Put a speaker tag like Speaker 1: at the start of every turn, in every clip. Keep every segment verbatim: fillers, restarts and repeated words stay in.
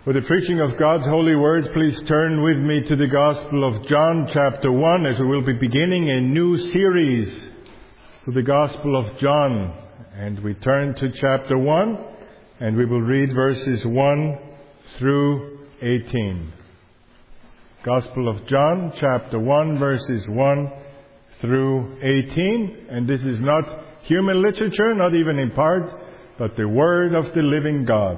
Speaker 1: For the preaching of God's holy word, please turn with me to the Gospel of John chapter one, as we will be beginning a new series to the Gospel of John. And we turn to chapter one, and we will read verses one through eighteen. Gospel of John chapter one, verses one through eighteen. And this is not human literature, not even in part, but the word of the living God.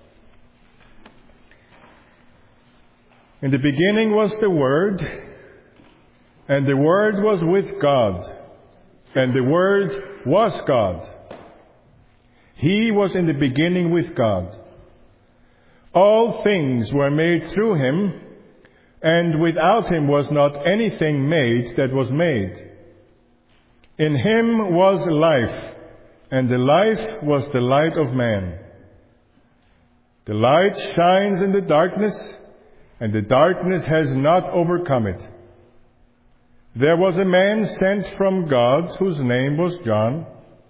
Speaker 1: In the beginning was the Word, and the Word was with God, and the Word was God. He was in the beginning with God. All things were made through Him, and without Him was not anything made that was made. In Him was life, and the life was the light of man. The light shines in the darkness, and the darkness has not overcome it. There was a man sent from God whose name was John.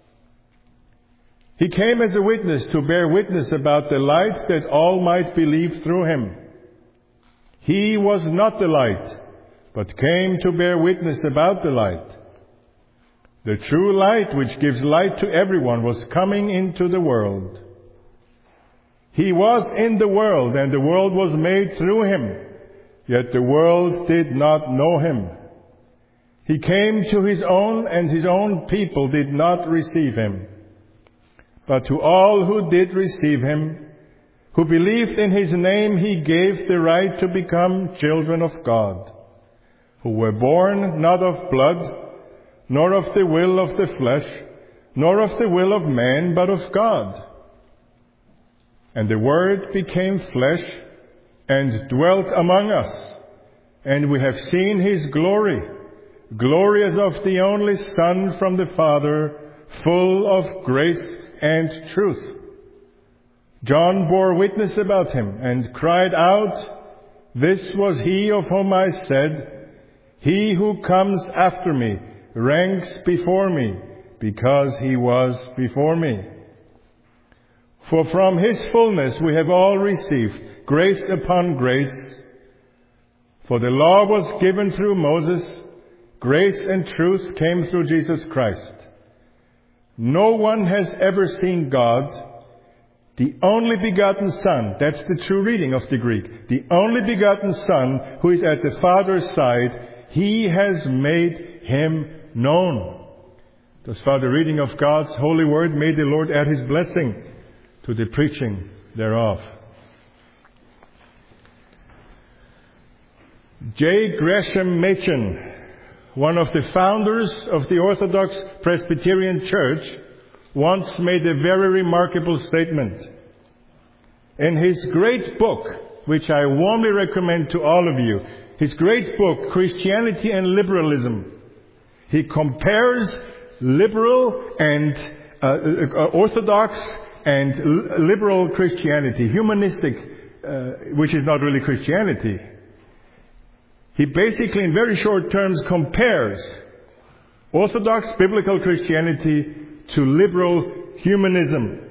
Speaker 1: He came as a witness to bear witness about the light, that all might believe through him. He was not the light, but came to bear witness about the light. The true light, which gives light to everyone, was coming into the world. He was in the world, and the world was made through him, yet the world did not know him. He came to his own, and his own people did not receive him. But to all who did receive him, who believed in his name, he gave the right to become children of God, who were born not of blood, nor of the will of the flesh, nor of the will of man, but of God. And the Word became flesh and dwelt among us, and we have seen His glory, glory as of the only Son from the Father, full of grace and truth. John bore witness about Him and cried out, "This was He of whom I said, 'He who comes after me ranks before me, because He was before me.' For from His fullness we have all received grace upon grace. For the law was given through Moses, grace and truth came through Jesus Christ. No one has ever seen God, the only begotten Son," that's the true reading of the Greek, "the only begotten Son who is at the Father's side, He has made Him known." Thus far the reading of God's holy word. May the Lord add His blessing to the preaching thereof. J. Gresham Machen, one of the founders of the Orthodox Presbyterian Church, once made a very remarkable statement. In his great book, which I warmly recommend to all of you, his great book, Christianity and Liberalism, he compares liberal and uh, uh, Orthodox and liberal Christianity, humanistic, uh, which is not really Christianity. He basically, in very short terms, compares Orthodox biblical Christianity to liberal humanism.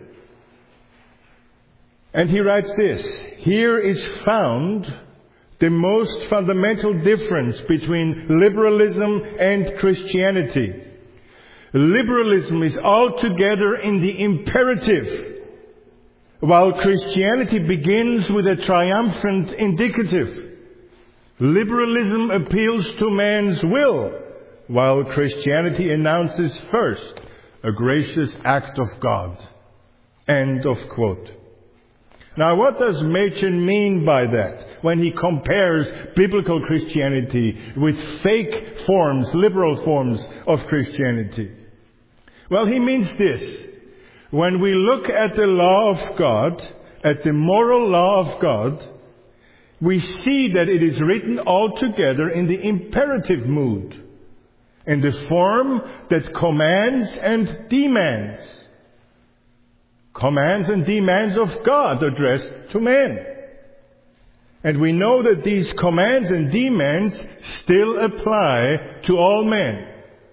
Speaker 1: And he writes this: "Here is found the most fundamental difference between liberalism and Christianity. Liberalism is altogether in the imperative, while Christianity begins with a triumphant indicative. Liberalism appeals to man's will, while Christianity announces first a gracious act of God." End of quote. Now, what does Machen mean by that when he compares biblical Christianity with fake forms, liberal forms of Christianity? Well, he means this: when we look at the law of God, at the moral law of God, we see that it is written altogether in the imperative mood, in the form that commands and demands. Commands and demands of God addressed to man. And we know that these commands and demands still apply to all men.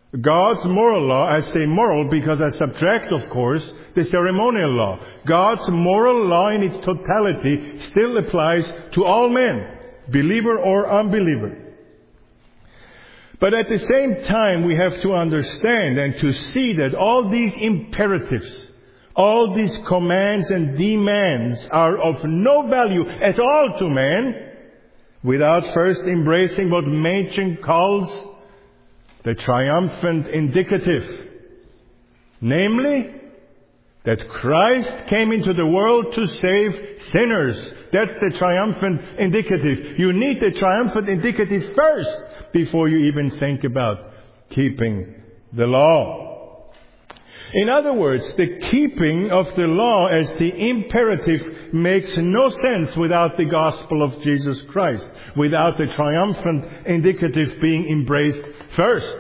Speaker 1: God's moral law, I say moral because I subtract, of course, the ceremonial law. God's moral law in its totality still applies to all men, believer or unbeliever. But at the same time, we have to understand and to see that all these imperatives, all these commands and demands are of no value at all to man without first embracing what Machen calls the triumphant indicative. Namely, that Christ came into the world to save sinners. That's the triumphant indicative. You need the triumphant indicative first before you even think about keeping the law. In other words, the keeping of the law as the imperative makes no sense without the gospel of Jesus Christ, without the triumphant indicative being embraced first.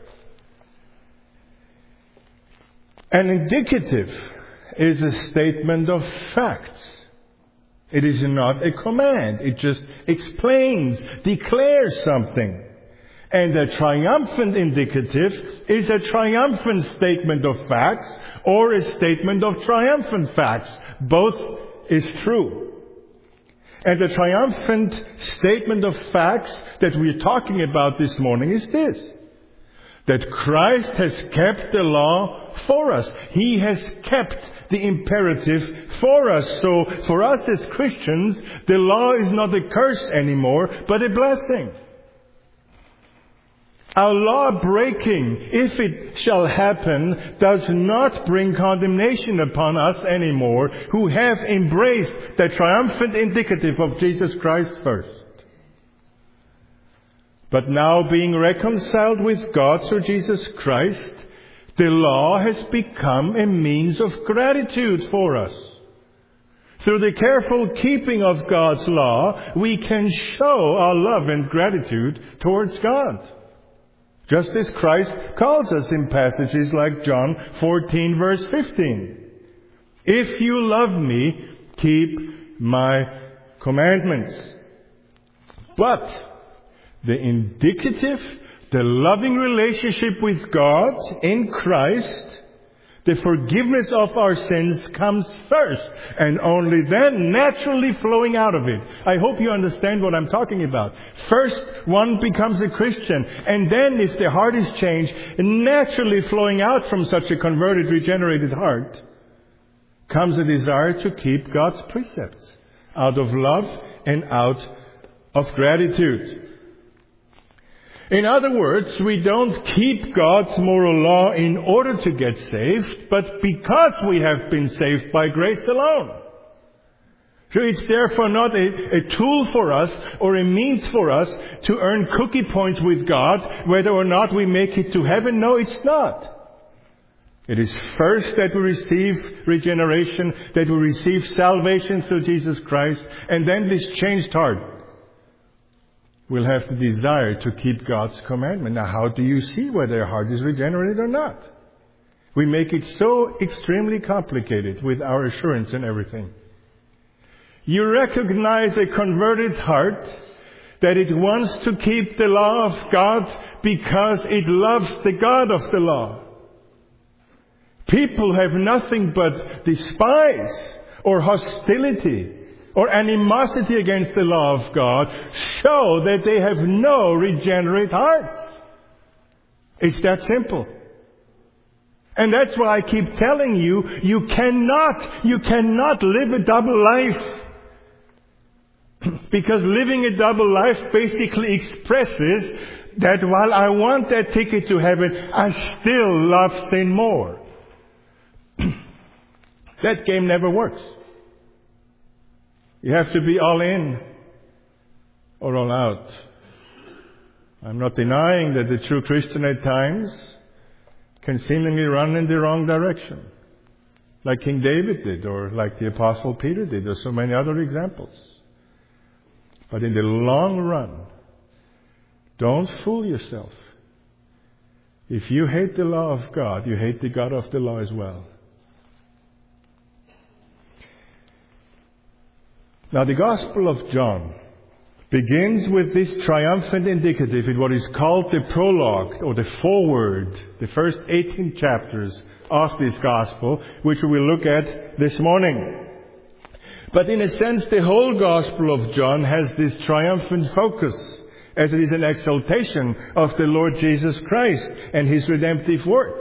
Speaker 1: An indicative is a statement of facts. It is not a command. It just explains, declares something. And a triumphant indicative is a triumphant statement of facts or a statement of triumphant facts. Both is true. And the triumphant statement of facts that we're talking about this morning is this: that Christ has kept the law for us. He has kept the imperative for us. So for us as Christians, the law is not a curse anymore, but a blessing. Our law breaking, if it shall happen, does not bring condemnation upon us anymore, who have embraced the triumphant indicative of Jesus Christ first. But now being reconciled with God through Jesus Christ, the law has become a means of gratitude for us. Through the careful keeping of God's law, we can show our love and gratitude towards God. Just as Christ calls us in passages like John fourteen verse fifteen. If you love me, keep my commandments. But the indicative, the loving relationship with God in Christ, the forgiveness of our sins comes first, and only then naturally flowing out of it. I hope you understand what I'm talking about. First, one becomes a Christian, and then if the heart is changed, naturally flowing out from such a converted, regenerated heart, comes a desire to keep God's precepts out of love and out of gratitude. In other words, we don't keep God's moral law in order to get saved, but because we have been saved by grace alone. So it's therefore not a, a tool for us or a means for us to earn cookie points with God, whether or not we make it to heaven. No, it's not. It is first that we receive regeneration, that we receive salvation through Jesus Christ, and then this changed heart will have the desire to keep God's commandment. Now, how do you see whether your heart is regenerated or not? We make it so extremely complicated with our assurance and everything. You recognize a converted heart that it wants to keep the law of God because it loves the God of the law. People have nothing but despise or hostility or animosity against the law of God, show that they have no regenerate hearts. It's that simple. And that's why I keep telling you, you cannot, you cannot live a double life. Because living a double life basically expresses that while I want that ticket to heaven, I still love sin more. That game never works. You have to be all in or all out. I'm not denying that the true Christian at times can seemingly run in the wrong direction, like King David did, or like the Apostle Peter did, or so many other examples. But in the long run, don't fool yourself. If you hate the law of God, you hate the God of the law as well. Now, the Gospel of John begins with this triumphant indicative in what is called the prologue, or the foreword, the first eighteen chapters of this gospel, which we will look at this morning. But in a sense, the whole Gospel of John has this triumphant focus, as it is an exaltation of the Lord Jesus Christ and His redemptive work.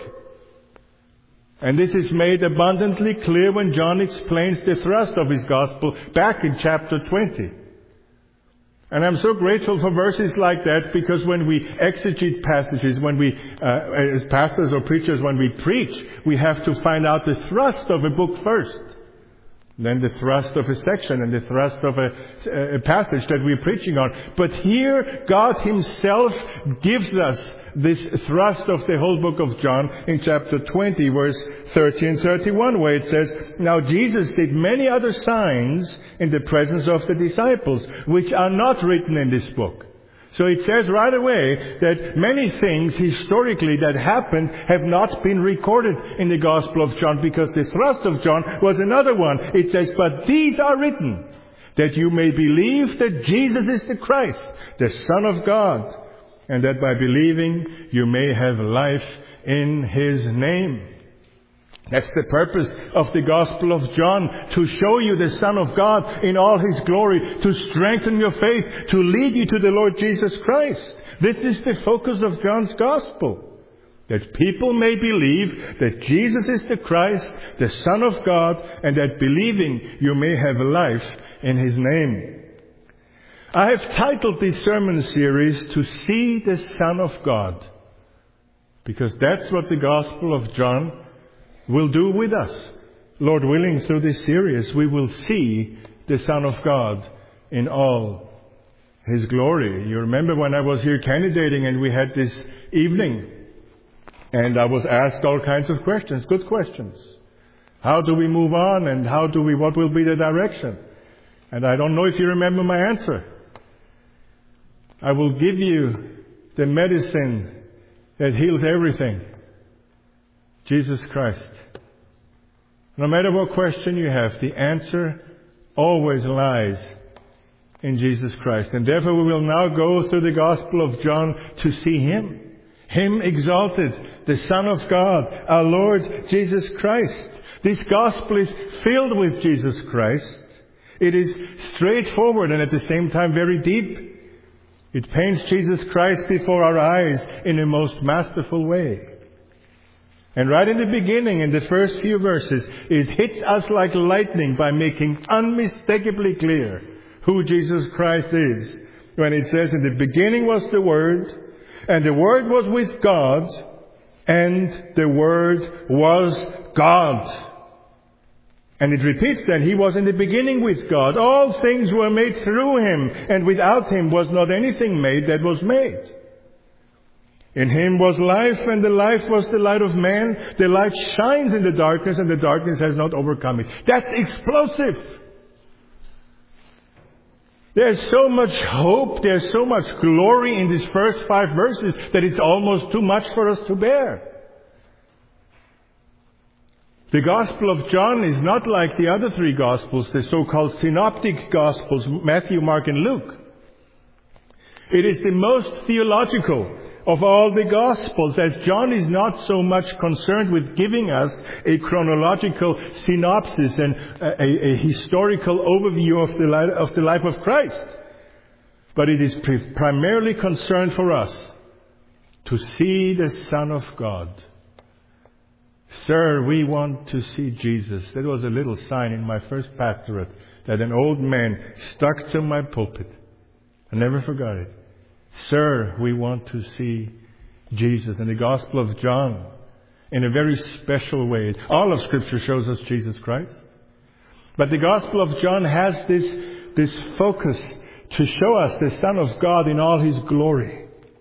Speaker 1: And this is made abundantly clear when John explains the thrust of his Gospel back in chapter twenty. And I'm so grateful for verses like that, because when we exegete passages, when we, uh, as pastors or preachers, when we preach, we have to find out the thrust of a book first. Then the thrust of a section and the thrust of a, a passage that we're preaching on. But here, God Himself gives us this thrust of the whole book of John in chapter twenty, verse thirty and thirty-one, where it says, "Now Jesus did many other signs in the presence of the disciples, which are not written in this book." So it says right away that many things historically that happened have not been recorded in the Gospel of John, because the thrust of John was another one. It says, "But these are written, that you may believe that Jesus is the Christ, the Son of God, and that by believing you may have life in His name." That's the purpose of the Gospel of John, to show you the Son of God in all His glory, to strengthen your faith, to lead you to the Lord Jesus Christ. This is the focus of John's Gospel, that people may believe that Jesus is the Christ, the Son of God, and that believing you may have life in His name. I have titled this sermon series, "To See the Son of God," because that's what the Gospel of John will do with us. Lord willing, through this series, we will see the Son of God in all His glory. You remember when I was here candidating and we had this evening, and I was asked all kinds of questions, good questions. How do we move on, and how do we, what will be the direction? And I don't know if you remember my answer. I will give you the medicine that heals everything. Jesus Christ. No matter what question you have, the answer always lies in Jesus Christ. And therefore we will now go through the Gospel of John to see Him. Him exalted, the Son of God, our Lord Jesus Christ. This Gospel is filled with Jesus Christ. It is straightforward and at the same time very deep. It paints Jesus Christ before our eyes in a most masterful way. And right in the beginning, in the first few verses, it hits us like lightning by making unmistakably clear who Jesus Christ is. When it says, "In the beginning was the Word, and the Word was with God, and the Word was God." And it repeats then, "He was in the beginning with God. All things were made through Him, and without Him was not anything made that was made. In Him was life, and the life was the light of man. The light shines in the darkness, and the darkness has not overcome it." That's explosive. There's so much hope, there's so much glory in these first five verses that it's almost too much for us to bear. The Gospel of John is not like the other three Gospels, the so-called synoptic Gospels, Matthew, Mark, and Luke. It is the most theological of all the Gospels, as John is not so much concerned with giving us a chronological synopsis and a, a, a historical overview of the, life, of the life of Christ. But it is pre- primarily concerned for us to see the Son of God. "Sir, we want to see Jesus." That was a little sign in my first pastorate that an old man stuck to my pulpit. I never forgot it. "Sir, we want to see Jesus." In the Gospel of John, in a very special way, all of Scripture shows us Jesus Christ. But the Gospel of John has this, this focus to show us the Son of God in all His glory.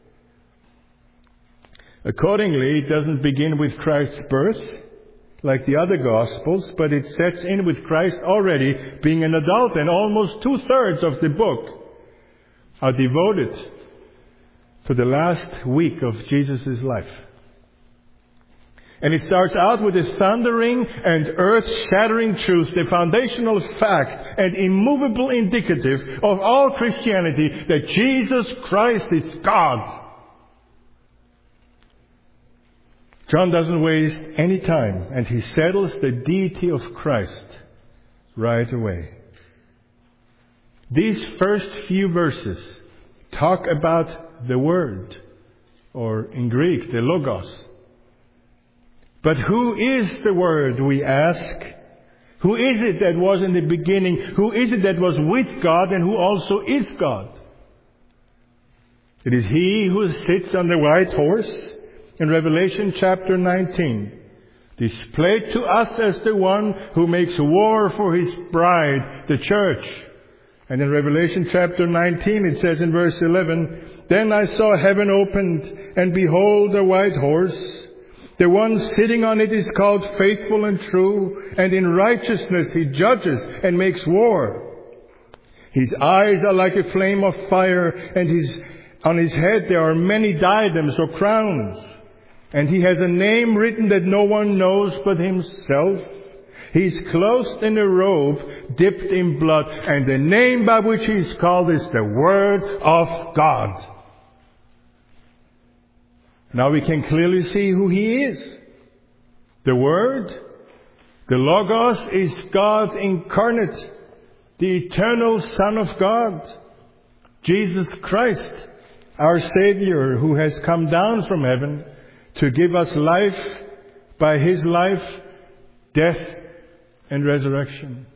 Speaker 1: Accordingly, it doesn't begin with Christ's birth like the other Gospels, but it sets in with Christ already being an adult, and almost two-thirds of the book are devoted to the last week of Jesus' life. And it starts out with a thundering and earth-shattering truth, the foundational fact and immovable indicative of all Christianity, that Jesus Christ is God. John doesn't waste any time, and he settles the deity of Christ right away. These first few verses talk about the Word, or in Greek, the Logos. But who is the Word, we ask? Who is it that was in the beginning? Who is it that was with God and who also is God? It is He who sits on the white horse in Revelation chapter nineteen, displayed to us as the one who makes war for His bride, the church. And in Revelation chapter nineteen, it says in verse eleven, "Then I saw heaven opened, and behold, a white horse. The one sitting on it is called Faithful and True, and in righteousness he judges and makes war. His eyes are like a flame of fire, and his, on his head there are many diadems or crowns. And he has a name written that no one knows but himself. He is clothed in a robe dipped in blood, and the name by which he is called is the Word of God." Now we can clearly see who He is. The Word, the Logos, is God incarnate, the eternal Son of God, Jesus Christ, our Savior, who has come down from heaven to give us life by His life, death, and resurrection.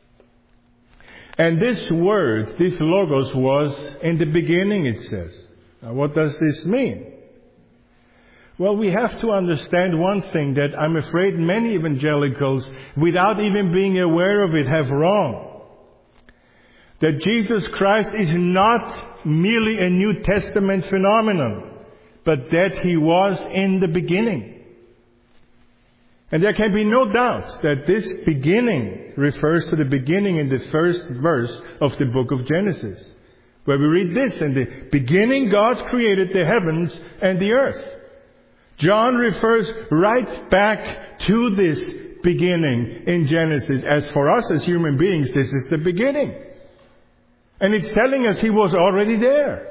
Speaker 1: And this Word, this Logos, was in the beginning, it says. Now what does this mean? Well, we have to understand one thing that I'm afraid many evangelicals, without even being aware of it, have wrong. That Jesus Christ is not merely a New Testament phenomenon, but that He was in the beginning. And there can be no doubt that this beginning refers to the beginning in the first verse of the book of Genesis, where we read this: "In the beginning God created the heavens and the earth." John refers right back to this beginning in Genesis. As for us as human beings, this is the beginning. And it's telling us He was already there.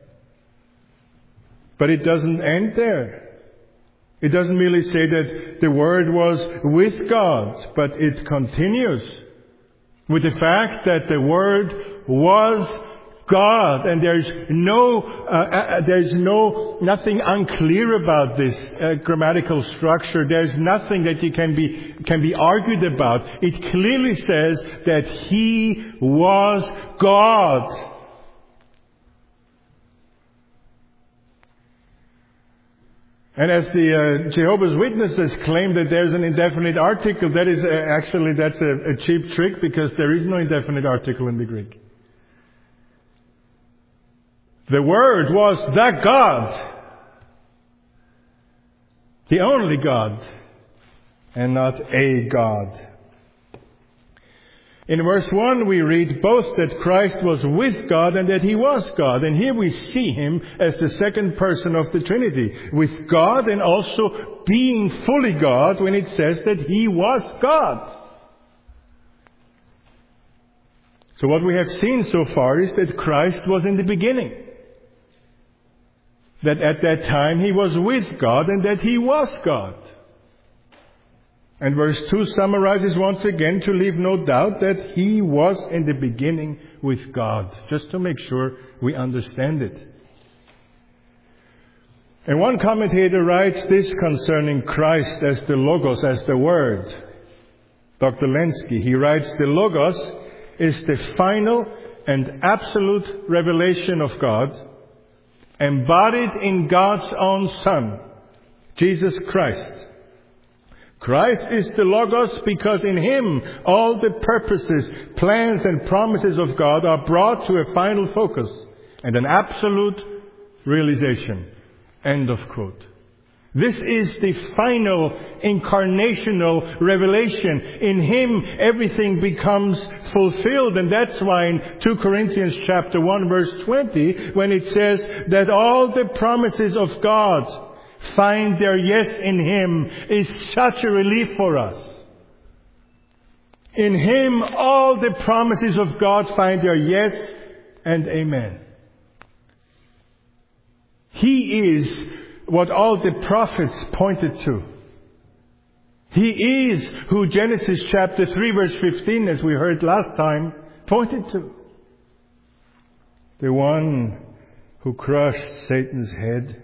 Speaker 1: But it doesn't end there. It doesn't merely say that the Word was with God, but it continues with the fact that the Word was God, and there's no, uh, uh, there's no, nothing unclear about this uh, grammatical structure. There's nothing that you can be, can be argued about. It clearly says that He was God. And as the uh, Jehovah's Witnesses claim that there's an indefinite article, that is uh, actually, that's a, a cheap trick, because there is no indefinite article in the Greek. The Word was the God, the only God, and not a God. In verse one we read both that Christ was with God and that He was God. And here we see Him as the second person of the Trinity, with God and also being fully God when it says that He was God. So what we have seen so far is that Christ was in the beginning. That at that time He was with God and that He was God. And verse two summarizes once again, to leave no doubt, that He was in the beginning with God. Just to make sure we understand it. And one commentator writes this concerning Christ as the Logos, as the Word. Doctor Lenski, he writes, "The Logos is the final and absolute revelation of God, embodied in God's own Son, Jesus Christ. Christ is the Logos because in Him all the purposes, plans and promises of God are brought to a final focus and an absolute realization." End of quote. This is the final incarnational revelation. In Him everything becomes fulfilled, and that's why in two Corinthians chapter one verse twenty, when it says that all the promises of God find their yes in Him is such a relief for us. In Him, all the promises of God find their yes and amen. He is what all the prophets pointed to. He is who Genesis chapter three verse fifteen, as we heard last time, pointed to. The one who crushed Satan's head.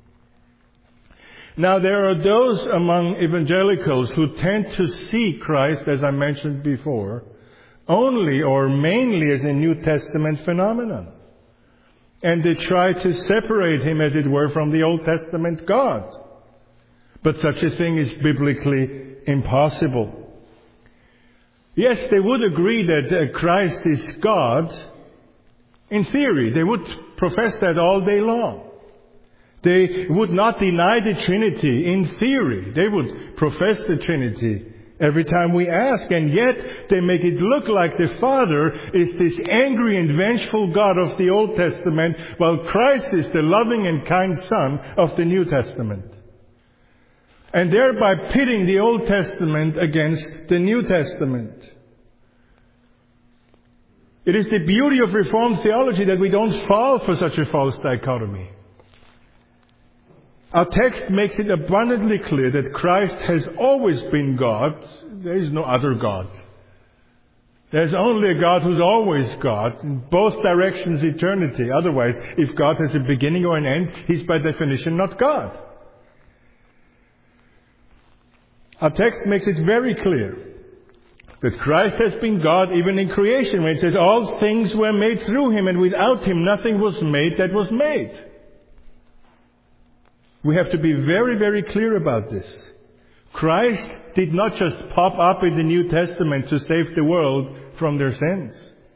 Speaker 1: Now there are those among evangelicals who tend to see Christ, as I mentioned before, only or mainly as a New Testament phenomenon. And they try to separate Him, as it were, from the Old Testament God. But such a thing is biblically impossible. Yes, they would agree that uh, Christ is God. In theory, they would profess that all day long. They would not deny the Trinity. In theory, they would profess the Trinity every time we ask. And yet, they make it look like the Father is this angry and vengeful God of the Old Testament, while Christ is the loving and kind Son of the New Testament. And thereby pitting the Old Testament against the New Testament. It is the beauty of Reformed theology that we don't fall for such a false dichotomy. Our text makes it abundantly clear that Christ has always been God. There is no other God. There's only a God who's always God, in both directions eternity. Otherwise, if God has a beginning or an end, He's by definition not God. Our text makes it very clear that Christ has been God even in creation, when it says all things were made through Him, and without Him nothing was made that was made. We have to be very, very clear about this. Christ did not just pop up in the New Testament to save the world from their sins.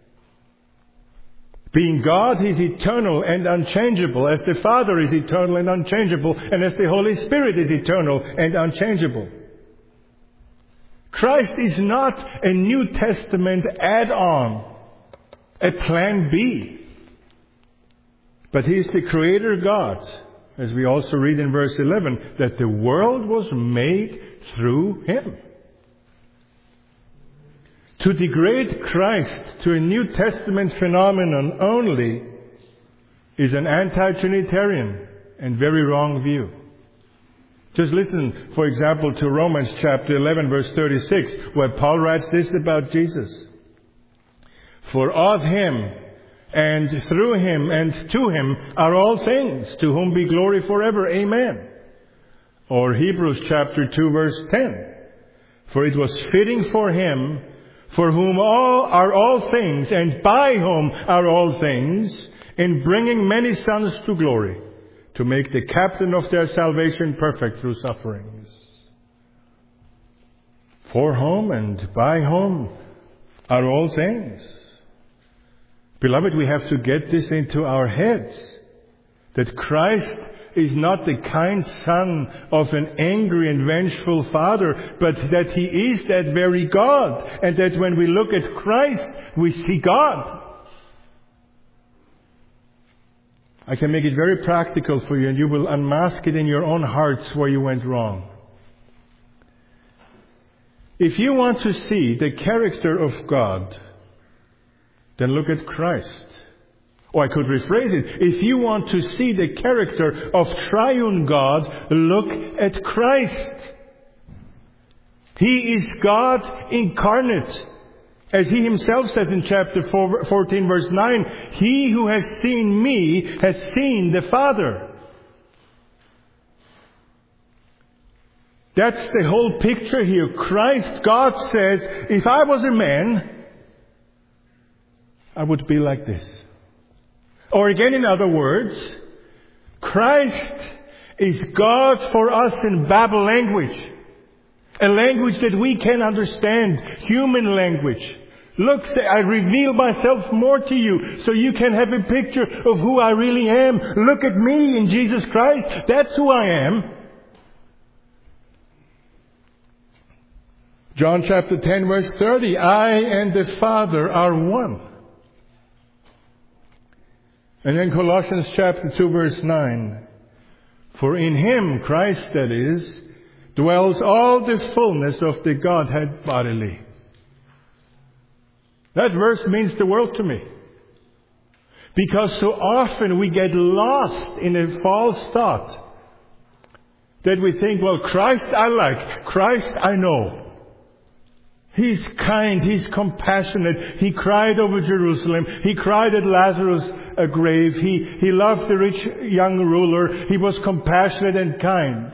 Speaker 1: Being God, He's eternal and unchangeable, as the Father is eternal and unchangeable, and as the Holy Spirit is eternal and unchangeable. Christ is not a New Testament add-on, a plan B. But He is the Creator God, as we also read in verse eleven, that the world was made through Him. To degrade Christ to a New Testament phenomenon only is an anti-Trinitarian and very wrong view. Just listen, for example, to Romans chapter eleven, verse thirty-six, where Paul writes this about Jesus. For of Him, and through Him, and to Him are all things, to whom be glory forever. Amen. Or Hebrews chapter two, verse ten. For it was fitting for Him, for whom all are all things, and by whom are all things, in bringing many sons to glory, to make the captain of their salvation perfect through sufferings. For whom and by whom are all things. Beloved, we have to get this into our heads, that Christ is not the kind son of an angry and vengeful Father, but that He is that very God, and that when we look at Christ, we see God. I can make it very practical for you, and you will unmask it in your own hearts where you went wrong. If you want to see the character of God, then look at Christ. Or I could rephrase it. If you want to see the character of triune God, look at Christ. He is God incarnate. As He Himself says in chapter fourteen, verse nine, He who has seen me has seen the Father. That's the whole picture here. Christ, God says, if I was a man, I would be like this. Or again, in other words, Christ is God for us in Babel language. A language that we can understand. Human language. Look, say, I reveal myself more to you so you can have a picture of who I really am. Look at me in Jesus Christ. That's who I am. John chapter ten, verse thirty. I and the Father are one. And then Colossians chapter two, verse nine. For in Him, Christ that is, dwells all the fullness of the Godhead bodily. That verse means the world to me. Because so often we get lost in a false thought that we think, well, Christ I like, Christ I know. He's kind, He's compassionate. He cried over Jerusalem. He cried at Lazarus' uh, grave. He, he loved the rich young ruler. He was compassionate and kind.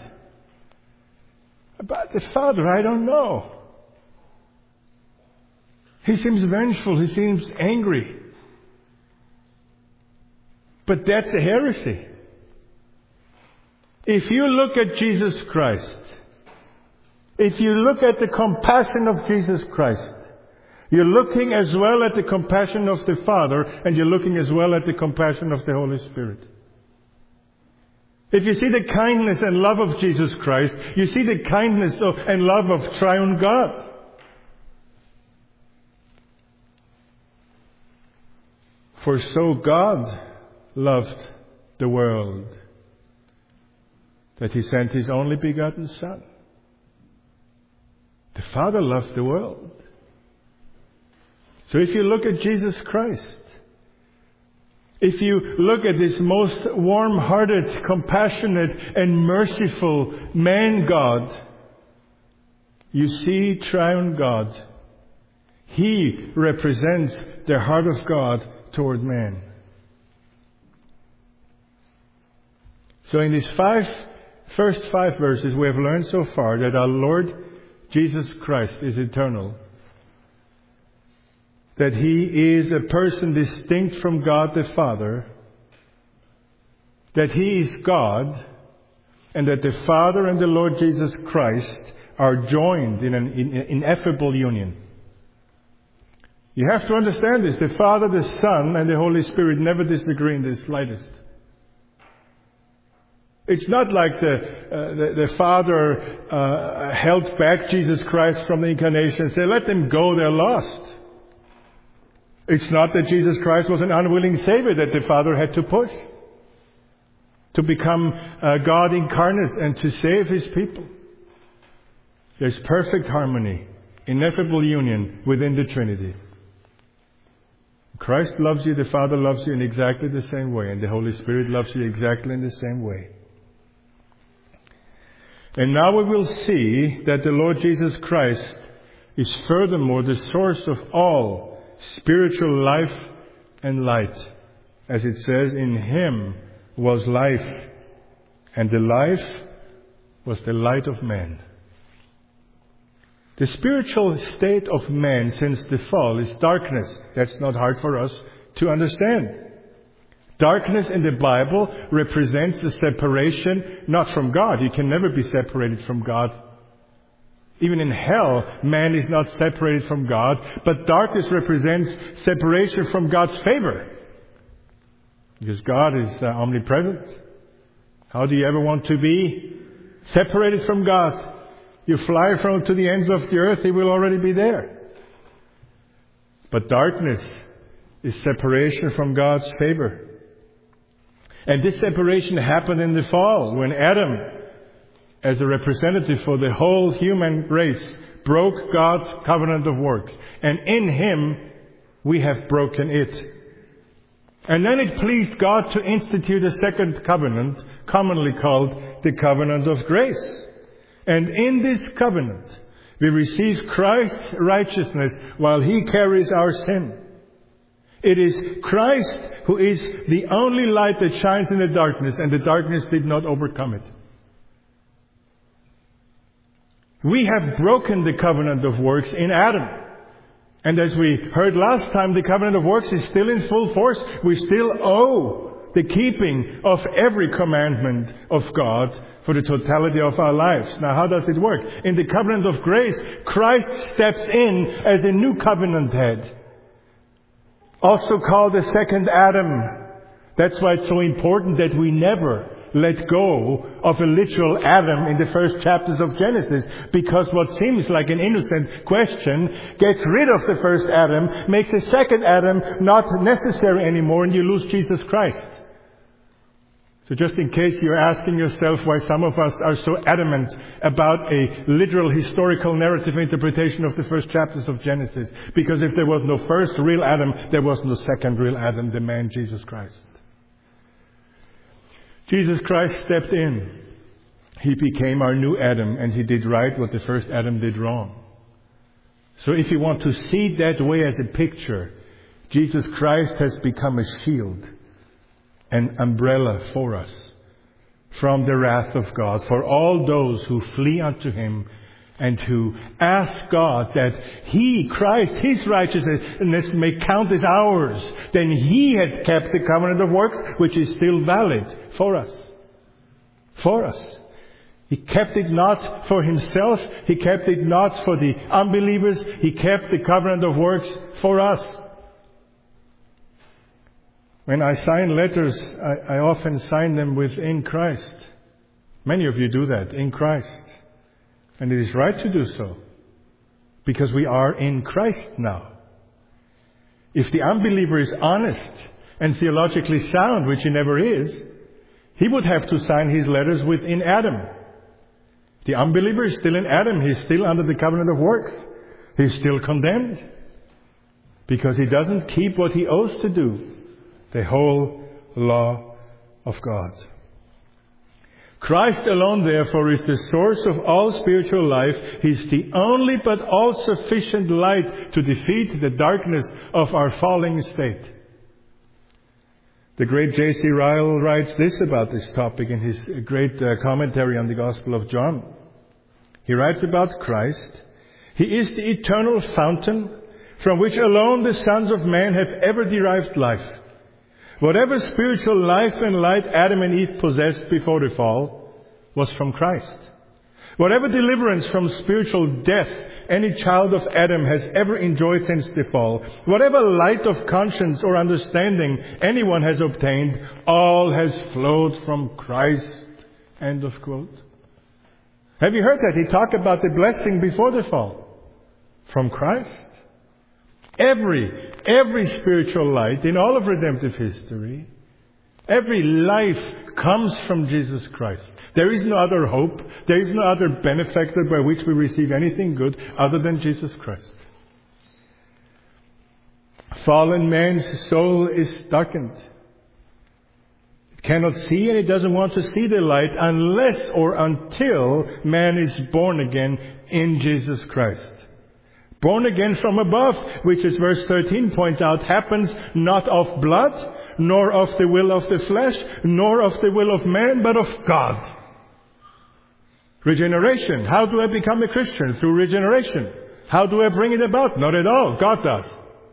Speaker 1: About the Father, I don't know. He seems vengeful. He seems angry. But that's a heresy. If you look at Jesus Christ, if you look at the compassion of Jesus Christ, you're looking as well at the compassion of the Father, and you're looking as well at the compassion of the Holy Spirit. If you see the kindness and love of Jesus Christ, you see the kindness of, and love of Triune God. For so God loved the world that He sent His only begotten Son. The Father loved the world. So if you look at Jesus Christ, if you look at this most warm-hearted, compassionate, and merciful man God, you see Triune God. He represents the heart of God toward man. So in these five, first five verses, we have learned so far that our Lord Jesus Christ is eternal. That He is a person distinct from God the Father. That He is God. And that the Father and the Lord Jesus Christ are joined in an ineffable union. You have to understand this. The Father, the Son, and the Holy Spirit never disagree in the slightest. It's not like the, uh, the, the Father uh, held back Jesus Christ from the incarnation and said, let them go, they're lost. It's not that Jesus Christ was an unwilling Savior that the Father had to push to become uh, God incarnate and to save His people. There's perfect harmony, ineffable union within the Trinity. Christ loves you, the Father loves you in exactly the same way, and the Holy Spirit loves you exactly in the same way. And now we will see that the Lord Jesus Christ is furthermore the source of all spiritual life and light. As it says, in Him was life, and the life was the light of man. The spiritual state of man since the fall is darkness. That's not hard for us to understand. Darkness in the Bible represents a separation not from God. You can never be separated from God. Even in hell, man is not separated from God. But darkness represents separation from God's favor. Because God is uh, omnipresent. How do you ever want to be separated from God? You fly from to the ends of the earth, He will already be there. But darkness is separation from God's favor. And this separation happened in the fall, when Adam, as a representative for the whole human race, broke God's covenant of works. And in Him, we have broken it. And then it pleased God to institute a second covenant, commonly called the covenant of grace. And in this covenant, we receive Christ's righteousness while He carries our sin. It is Christ who is the only light that shines in the darkness, and the darkness did not overcome it. We have broken the covenant of works in Adam. And as we heard last time, the covenant of works is still in full force. We still owe the keeping of every commandment of God for the totality of our lives. Now, how does it work? In the covenant of grace, Christ steps in as a new covenant head. Also called the second Adam. That's why it's so important that we never let go of a literal Adam in the first chapters of Genesis. Because what seems like an innocent question gets rid of the first Adam, makes a second Adam not necessary anymore, and you lose Jesus Christ. So just in case you're asking yourself why some of us are so adamant about a literal historical narrative interpretation of the first chapters of Genesis, because if there was no first real Adam, there was no second real Adam, the man Jesus Christ. Jesus Christ stepped in. He became our new Adam, and he did right what the first Adam did wrong. So if you want to see that way as a picture, Jesus Christ has become a shield, an umbrella for us from the wrath of God, for all those who flee unto him and who ask God that he, Christ, his righteousness may count as ours. Then he has kept the covenant of works, which is still valid for us. For us. He kept it not for himself. He kept it not for the unbelievers. He kept the covenant of works for us. When I sign letters, I, I often sign them with "in Christ." Many of you do that, in Christ. And it is right to do so, because we are in Christ now. If the unbeliever is honest and theologically sound, which he never is, he would have to sign his letters with "in Adam." The unbeliever is still in Adam. He's still under the covenant of works. He's still condemned, because he doesn't keep what he owes to do. The whole law of God. Christ alone, therefore, is the source of all spiritual life. He's the only but all sufficient light to defeat the darkness of our falling state. The great J C Ryle writes this about this topic in his great uh, commentary on the Gospel of John. He writes about Christ. He is the eternal fountain from which alone the sons of man have ever derived life. Whatever spiritual life and light Adam and Eve possessed before the fall was from Christ. Whatever deliverance from spiritual death any child of Adam has ever enjoyed since the fall, whatever light of conscience or understanding anyone has obtained, all has flowed from Christ. End of quote. Have you heard that? He talked about the blessing before the fall. From Christ. Every, every spiritual light in all of redemptive history, every life comes from Jesus Christ. There is no other hope. There is no other benefactor by which we receive anything good other than Jesus Christ. Fallen man's soul is darkened. It cannot see, and it doesn't want to see the light unless or until man is born again in Jesus Christ. Born again from above, which as verse thirteen points out, happens not of blood, nor of the will of the flesh, nor of the will of man, but of God. Regeneration. How do I become a Christian? Through regeneration. How do I bring it about? Not at all. God does.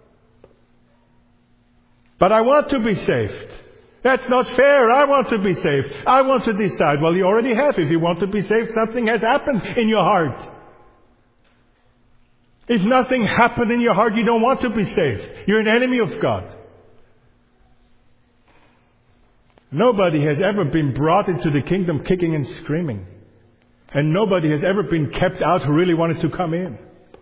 Speaker 1: But I want to be saved. That's not fair. I want to be saved. I want to decide. Well, you already have. If you want to be saved, something has happened in your heart. If nothing happened in your heart, you don't want to be saved. You're an enemy of God. Nobody has ever been brought into the kingdom kicking and screaming. And nobody has ever been kept out who really wanted to come in.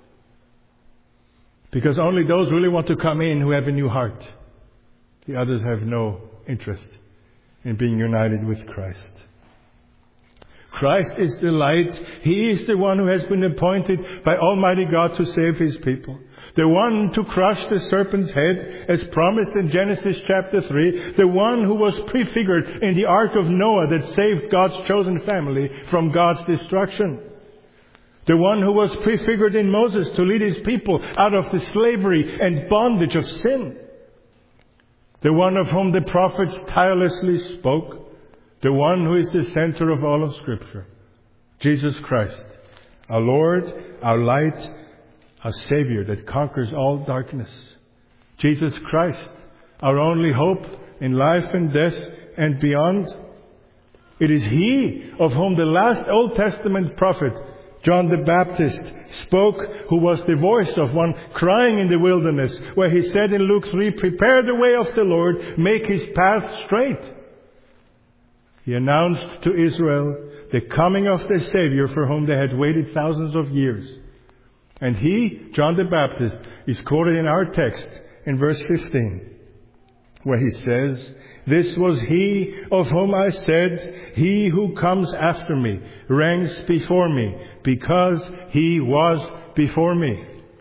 Speaker 1: Because only those really want to come in who have a new heart. The others have no interest in being united with Christ. Christ is the light. He is the one who has been appointed by Almighty God to save His people. The one to crush the serpent's head, as promised in Genesis chapter three. The one who was prefigured in the ark of Noah that saved God's chosen family from God's destruction. The one who was prefigured in Moses to lead His people out of the slavery and bondage of sin. The one of whom the prophets tirelessly spoke. The one who is the center of all of Scripture. Jesus Christ, our Lord, our light, our Savior that conquers all darkness. Jesus Christ, our only hope in life and death and beyond. It is He of whom the last Old Testament prophet, John the Baptist, spoke, who was the voice of one crying in the wilderness, where he said in Luke three, "Prepare the way of the Lord, make His path straight." He announced to Israel the coming of the Savior for whom they had waited thousands of years. And He, John the Baptist, is quoted in our text in verse fifteen. where he says, "This was he of whom I said, he who comes after me ranks before me, because he was before me."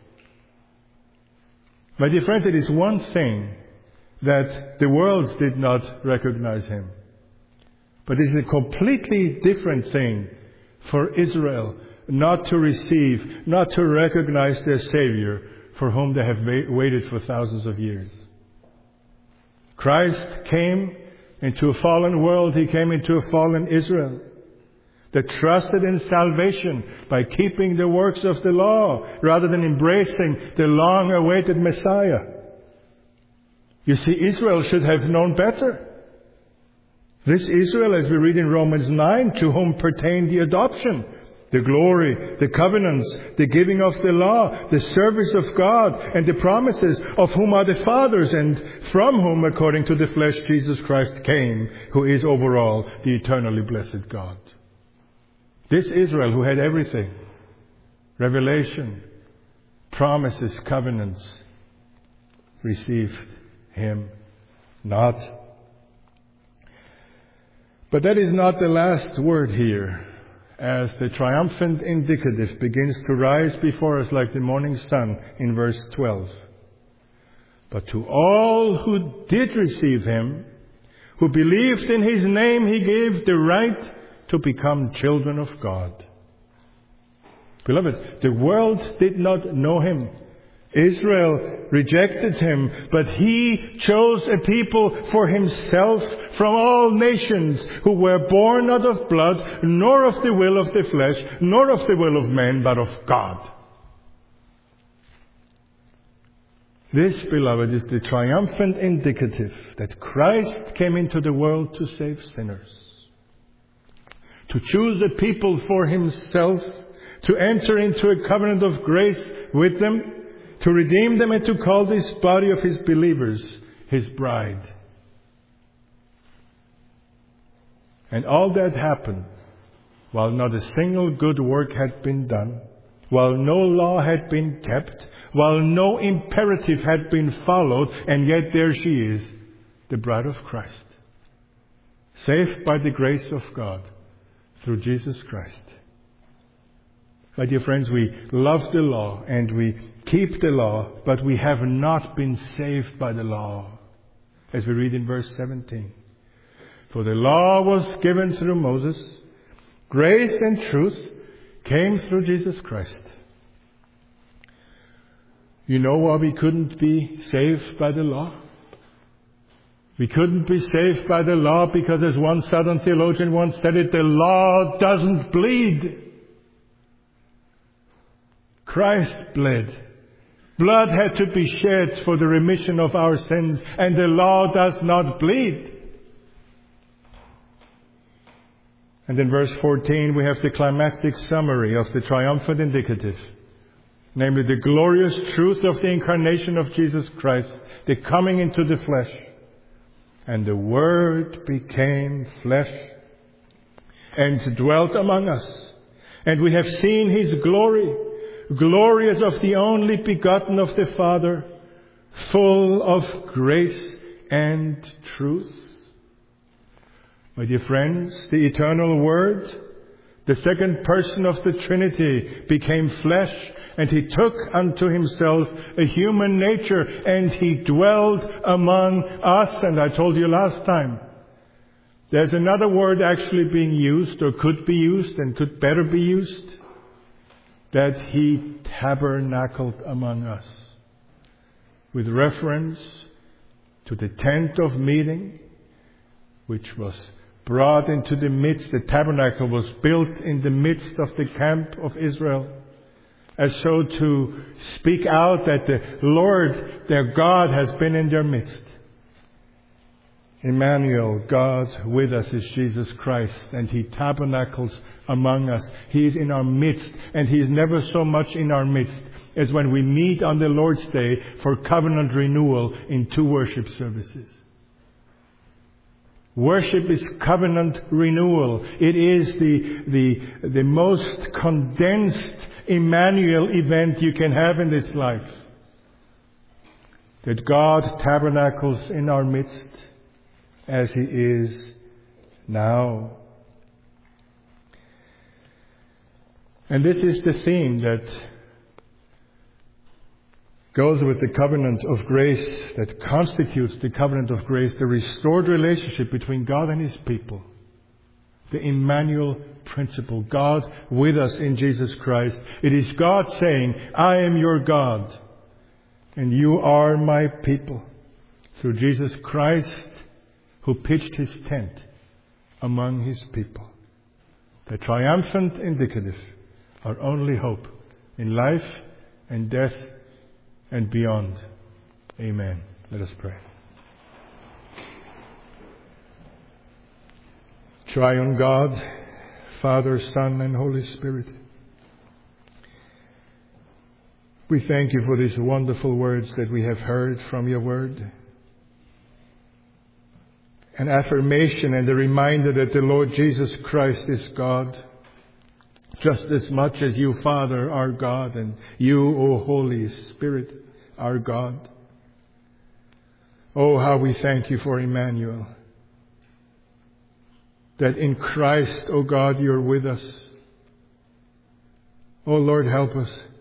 Speaker 1: My dear friends, it is one thing that the world did not recognize him. But it is a completely different thing for Israel not to receive, not to recognize their Savior, for whom they have waited for thousands of years. Christ came into a fallen world. He came into a fallen Israel that trusted in salvation by keeping the works of the law rather than embracing the long-awaited Messiah. You see, Israel should have known better. This Israel, as we read in Romans nine, to whom pertained the adoption, the glory, the covenants, the giving of the law, the service of God, and the promises, of whom are the fathers, and from whom, according to the flesh, Jesus Christ came, who is over all the eternally blessed God. This Israel, who had everything, revelation, promises, covenants, received him not. But that is not the last word here, as the triumphant indicative begins to rise before us like the morning sun in verse twelve. But to all who did receive him, who believed in his name, he gave the right to become children of God. Beloved, the world did not know him. Israel rejected him, but he chose a people for himself from all nations, who were born not of blood, nor of the will of the flesh, nor of the will of man, but of God. This, beloved, is the triumphant indicative that Christ came into the world to save sinners, to choose a people for himself, to enter into a covenant of grace with them, to redeem them, and to call this body of his believers his bride. And all that happened while not a single good work had been done, while no law had been kept, while no imperative had been followed, and yet there she is, the bride of Christ, saved by the grace of God through Jesus Christ. My dear friends, we love the law and we keep the law, but we have not been saved by the law, as we read in verse seventeen. For the law was given through Moses. Grace and truth came through Jesus Christ. You know why we couldn't be saved by the law? We couldn't be saved by the law because, as one Southern theologian once said it, the law doesn't bleed. Christ bled. Blood had to be shed for the remission of our sins, and the law does not bleed. And in verse fourteen we have the climactic summary of the triumphant indicative, namely the glorious truth of the incarnation of Jesus Christ, the coming into the flesh. And the Word became flesh and dwelt among us. And we have seen his glory, glory as of the only begotten of the Father, full of grace and truth. My dear friends, the eternal Word, the second person of the Trinity, became flesh, and he took unto himself a human nature, and he dwelled among us. And I told you last time, there's another word actually being used, or could be used, and could better be used, that he tabernacled among us, with reference to the tent of meeting, which was brought into the midst. The tabernacle was built in the midst of the camp of Israel, as so to speak out that the Lord, their God, has been in their midst. Emmanuel, God with us, is Jesus Christ, and he tabernacles among us. He is in our midst, and he is never so much in our midst as when we meet on the Lord's Day for covenant renewal in two worship services. Worship is covenant renewal. It is the, the, the most condensed Emmanuel event you can have in this life. that God tabernacles in our midst as He is now. And this is the theme that goes with the covenant of grace, that constitutes the covenant of grace, the restored relationship between God and His people. The Emmanuel principle, God with us in Jesus Christ. It is God saying, I am your God, and you are my people, through Jesus Christ, who pitched His tent among His people. The triumphant indicative, our only hope in life and death and beyond. Amen. Let us pray. Triune God, Father, Son, and Holy Spirit, we thank You for these wonderful words that we have heard from Your word. An affirmation and a reminder that the Lord Jesus Christ is God, just as much as You, Father, are God, and You, O Holy Spirit, are God. Oh, how we thank You for Emmanuel. That in Christ, O God, You're with us. Oh Lord, help us